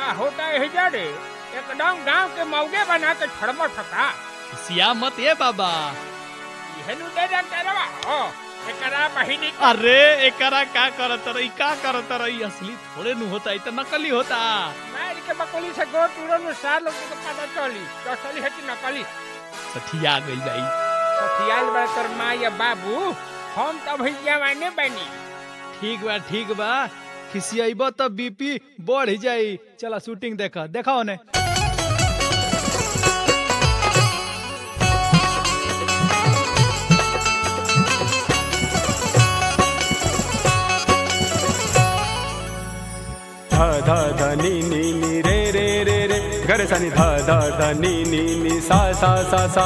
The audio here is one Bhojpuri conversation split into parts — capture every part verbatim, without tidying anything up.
का होता है जाड़े एकदम गांव के मौगे बना के छड़बड़ फटा सिया मत ये बाबा हेनु दे डॉक्टरवा ओ एकरा बहिनी अरे एकरा का करत रही का करत रही असली थोड़े नु होता है तो नकली होता मार के बकली से गो तुरन सार लोग के पता चली तो असली है कि नकली सठिया गई भाई सठियाल बड़ कर मां या बाबू हम तो भैया माने बनी ठीक बा ठीक बा खिसियाइबो तो बीपी बढ़ जाई चला शूटिंग देखा देखाओ ने धा धा धा नी नी नी रे रे रे रे गर सा नी धा धा धा नी नी नी सा सा सा सा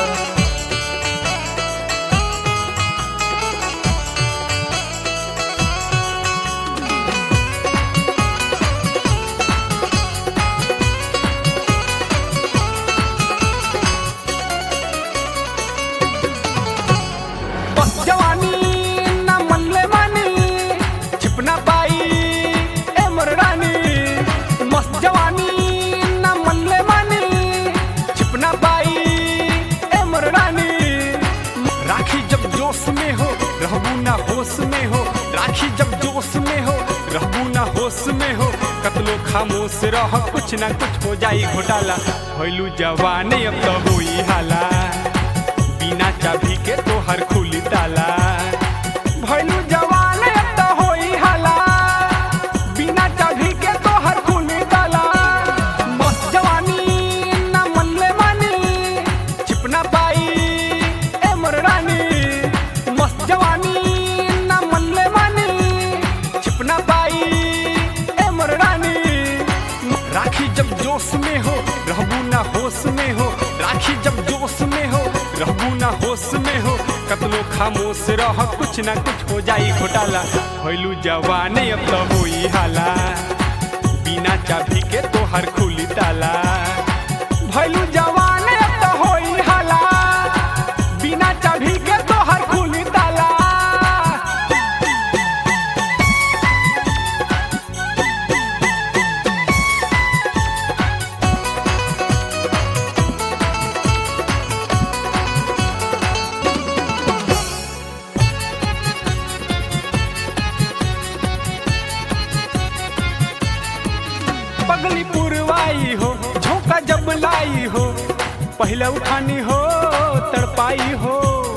होश में हो राखी जब जोश में हो रहबू ना होश में हो कतलो खामोश रह कुछ ना कुछ हो जाई घोटाला भइलू जवाने अब तो होई हाला बिना चाबी के तो हर खुली ताला भइलू जवाने अब तो होई हाला बिना चाबी के तो हर खुली ताला मस्त जवानी ना मन ले मानी छिपना पाई ए मोर रानी मस्त जवानी राखी जब जोश में हो रहबू ना होश में हो राखी जब जोश में हो रहबू ना होश में हो कतलो खामोश रह कुछ ना कुछ हो जाई घोटाला भइलू जवाने अब तो होई हाला बिना चाबी के तो हर खुली ताला भइलू जवाने अब तो होई हाला बिना चाबी के तो हर खुली ताला पगली पुरवाई हो झोंका जब लाई हो पहले उठानी हो तड़पाई हो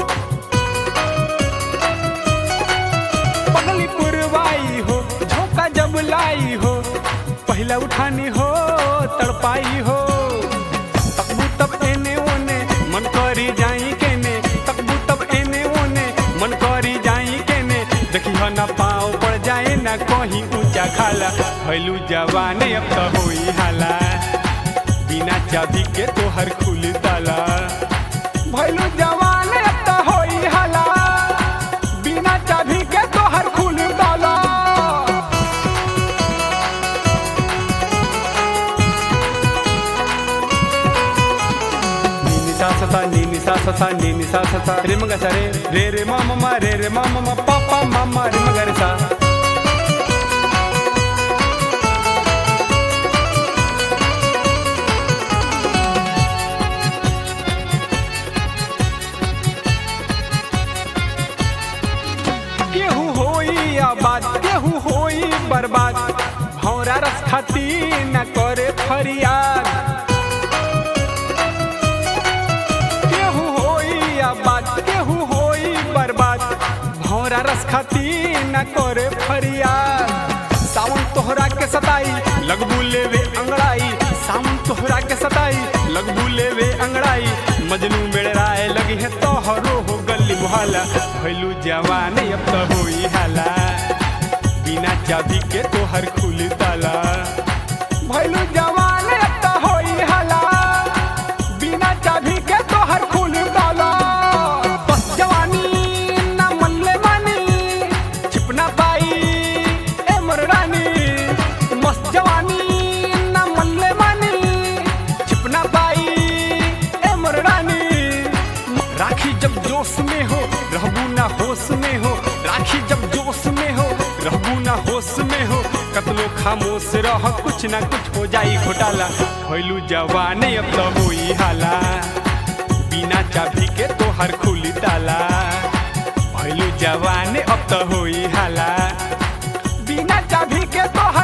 पगली पुरवाई हो झोंका जब लाई हो पहले उठानी हो तड़पाई हो तकबू तब एने ओने मन करी जाई केने तकबू तब एने ओने मन करी जाई केने देखी हो ना पाँव पड़ जाए ना कहीं ऊंचा खाला भइलू जवाने अब तो होई हाला बिना चाबी के तो हर खुली ताला भइलू जवाने अब तो होई हाला बिना चाबी के तो हर खुली ताला नीनी सा सा नीनी सा सा नीनी सा सा रे मगा सा रे रे रे मामा मा रे रे मामा मा पापा मामा रे मगा रे सा बात केहू होई बर्बाद भौरा रस खाती न करे फरियाद केहू होई बात केहू होई बर्बाद भौरा रस खाती न करे फरियाद सावन तोहरा के सताई लगबू लेवे अंगड़ाई सावन तोहरा के सताई लगबू लेवे अंगड़ाई मजनू मेड़राए लगी है तोहरो हो गली मुहाला भइलू जवाने अब तो होई हाला बिना चाबी के तो हर खुली ताला भइलू जवाने अब तो होई हाला बिना चाबी के तो हर खुली ताला बस जवानी ना मन ले मानी छिपना पाई ए मोर रानी मस्त जवानी ना मन ले मानी छिपना पाई ए मोर रानी राखी जब जोश में हो रहबू ना होश में हो राखी जब जोश में हो रहबू ना होश में हो कतनो खामोश रह कुछ ना कुछ हो जाई घोटाला भइलू जवान अब तो होई हाला बिना चाबी के तोहर खुली ताला भइलू जवान अब तो होई हाला बिना चाबी के तोहर